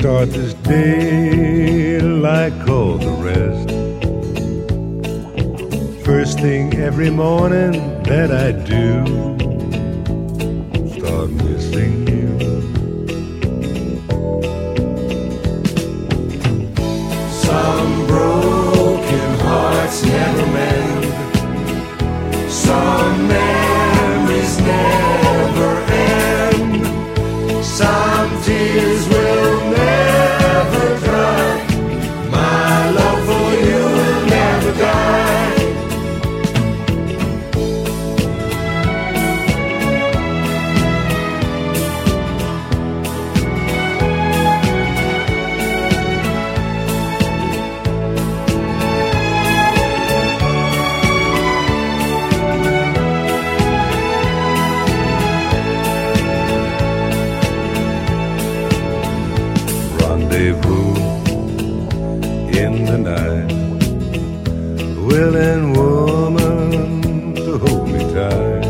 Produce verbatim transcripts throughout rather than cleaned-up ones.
start this day like all the rest. First thing every morning that I do, start missing you. Some broken hearts never mend. Some memories never end. Some tears will never dry. My love for you will never die. Rendezvous in the night, willing woman to hold me tight.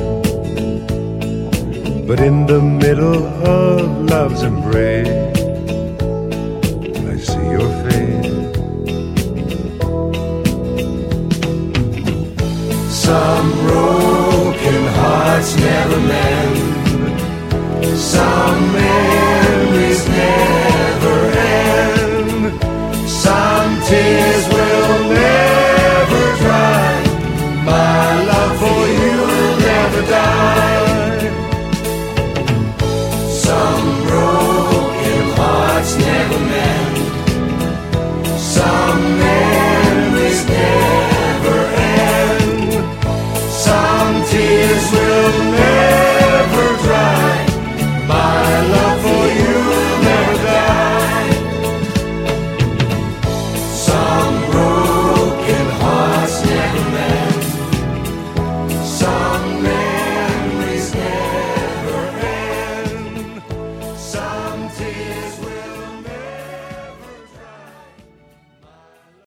But in the middle of love's embrace, I see your face. Some broken hearts never mend. Some men